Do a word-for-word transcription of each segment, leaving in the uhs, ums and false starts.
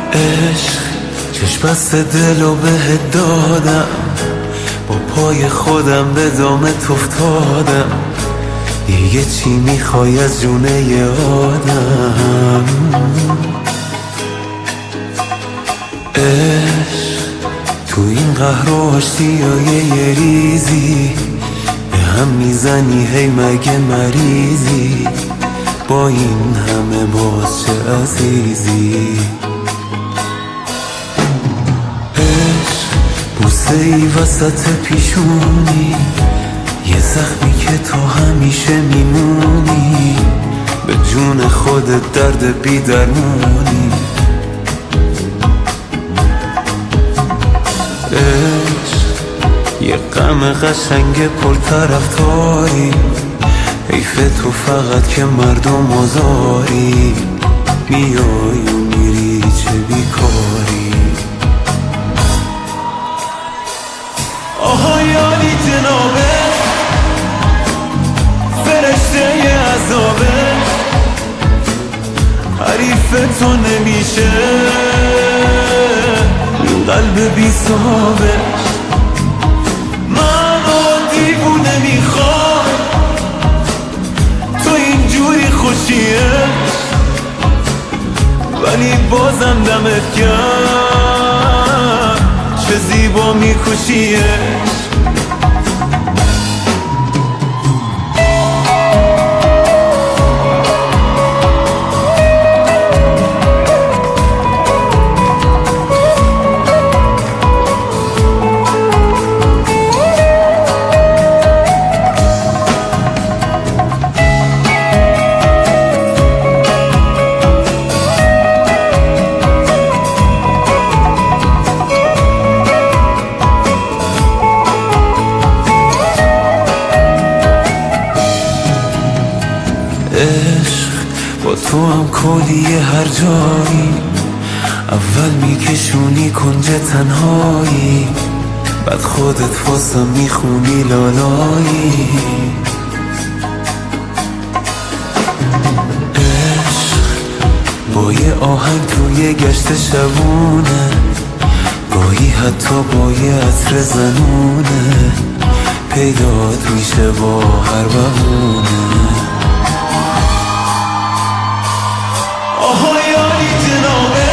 عشق چشم بست دلو بهت دادم، با پای خودم به دامت افتادم. دیگه چی میخوای از جونه ی آدم؟ عشق تو این قهر و آشتیای یه ریزی به هم میزنی، هی مگه مریضی؟ با این همه باز چه عزیزی؟ عشق بوسه ای وسط پیشونی، یه زخمی که تو همیشه میمونی، به جون خودت درد بی درمونی. عشق یه غم قشنگ پرطرفداری، حیف تو فقط که مردم آزاری، میای و میری چه بیکاری. آها یادی جنابه، فرشته عذابه، حریف تو نمیشه این قلب بی صحابه. من دیوونه میخوام تو اینجوری خوشیه، ولی بازم دمت گرم چه زیبا میکشیه. عشق با تو هم کلیه هر جایی، اول میکشونی کنج تنهایی، بعد خودت واسم میخونی لالایی. عشق با یه آهنگ توی گشت شبونه، گاهی حتی با یه عطر زنونه، پیدات میشه با هر بهونه. آها یاری جنابه،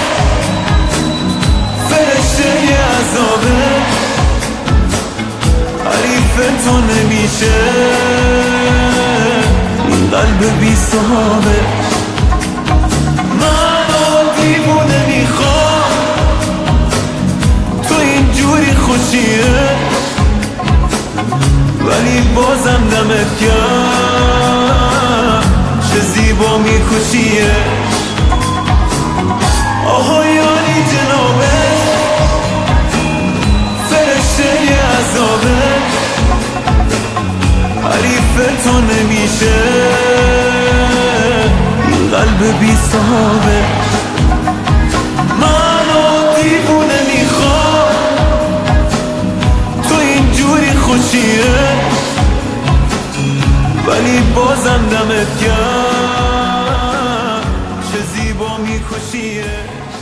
فرشته عذابه، حریف تو نمیشه این قلب بی صحابه. من دیوونه میخوام تو اینجوری خوشیه، ولی بازم دمت گرم چه زیبا میکشیه. آها یاری جنابه، فرشته عذابه، حریف تو نمیشه این قلب بی صحابه. منو دیوونه میخوام تو اینجوری خوشیه، ولی بازم دمت گرم چه زیبا میکشیه.